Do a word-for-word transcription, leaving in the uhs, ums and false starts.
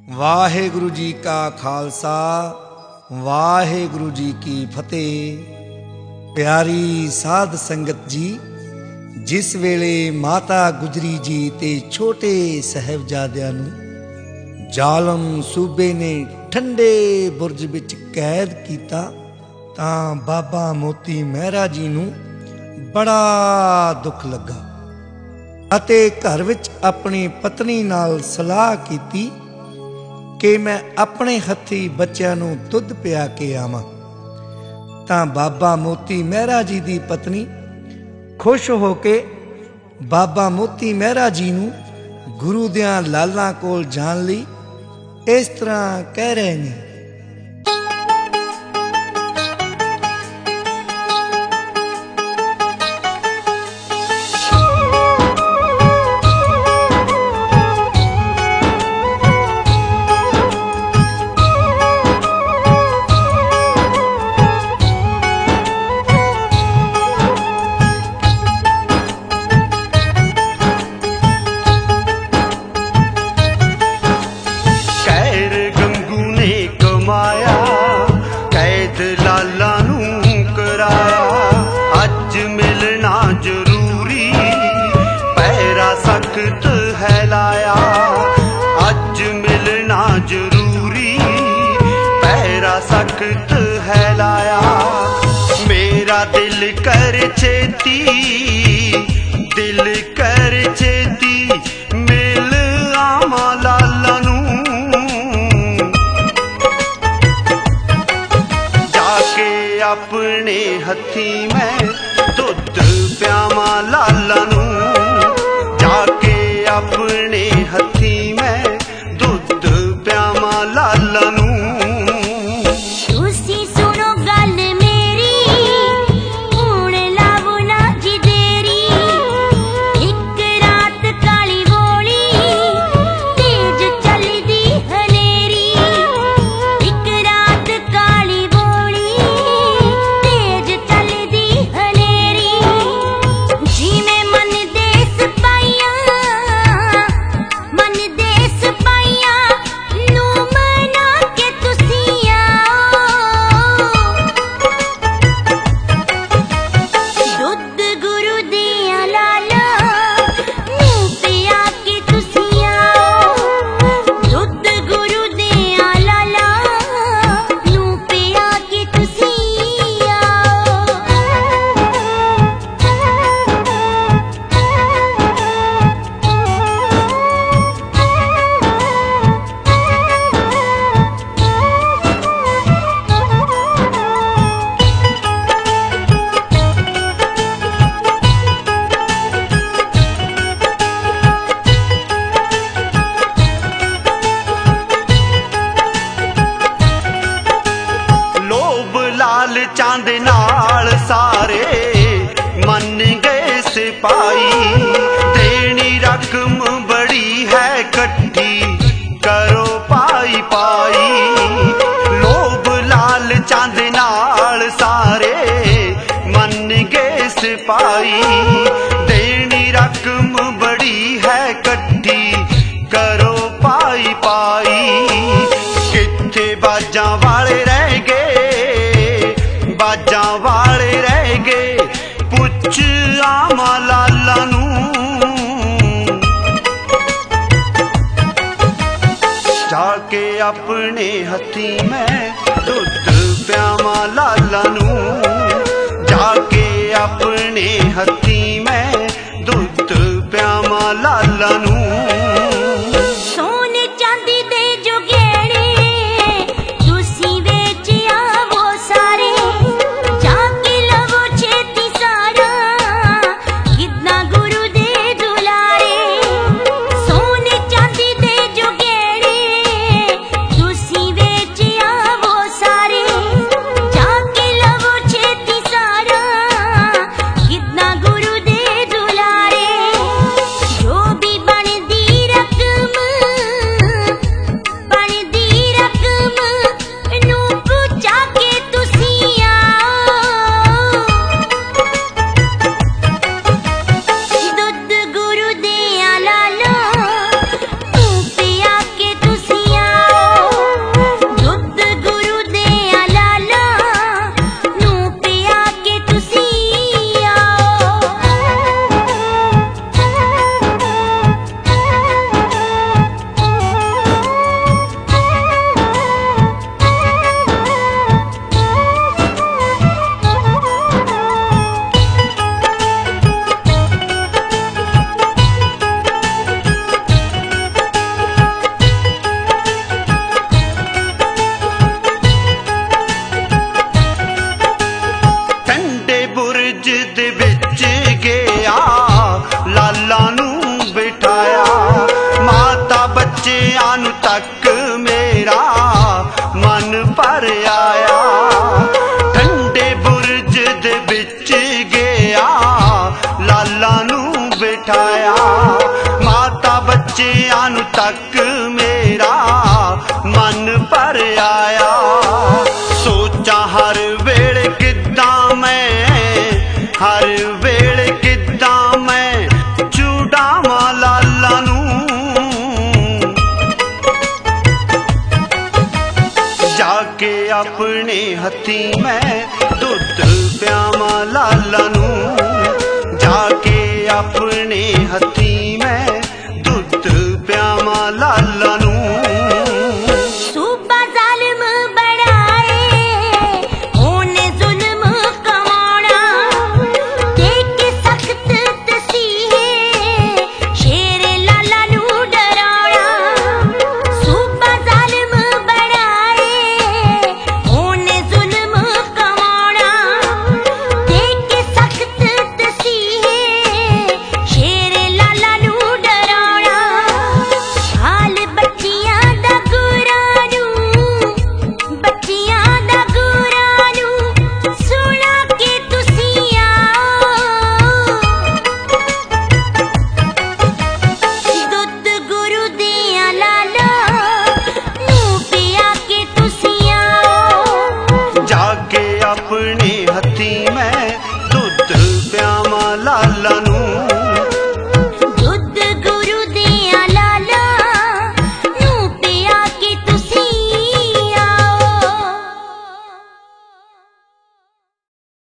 वाहेगुरु जी का खालसा वाहेगुरु जी की फतेह। प्यारी साध संगत जी, जिस वेले माता गुजरी जी ते छोटे साहिबजादियां नूं जालम सूबे ने ठंडे बुरज विच कैद कीता तां बाबा मोती मेहरा जी नूं बड़ा दुख लगा अते घर विच अपनी पत्नी नाल सलाह कीती कि मैं अपने हथी बच्चों नूं दुध पिया के आवां। तां बाबा मोती मेहरा जी दी पत्नी खुश हो के बाबा मोती मेहरा जी नूं गुरु दियां लालां कोल जाण लई इस तरह कह रहे ने। सख्त है लाया मेरा दिल कर छेती दिल कर छेती मिल आवा लाला नूं जाके अपने हथी मैं दुध प्यावा लाला नूं जाके अपने हथी मैं दुध प्यावा लाला नूं। चांद नाल सारे मन गए सिपाही देनी रकम बड़ी है कट्ठी करो पाई पाई लोभ लाल चांद नाल सारे मन गए सिपाही देनी रकम बड़ी है कट्ठी करो पाई पाई किथे बाजां वाले रह गए बाजां वाले रह गए पुछ आवा लाला नूं जाके अपने हथी मैं दुध प्यावा लाला नूं जाके अपने हथी मैं दुध प्यावा लाला नूं। गुरु दे दुलारे जो भी बन दी तक मेरा मन भर आया। ठंडे बुरज दे विच गया लाला नू बिठाया। माता बच्चियां नू तक मेरा मन भर आया। सोचा हर वेले किद्दां मैं हर वेले किद्दां मैं छुड़ावां लाला नू। जाके अपने हथी मैं दुध प्यावां लाला नू। जाके अपने हथी मैं दुध प्यावां लाला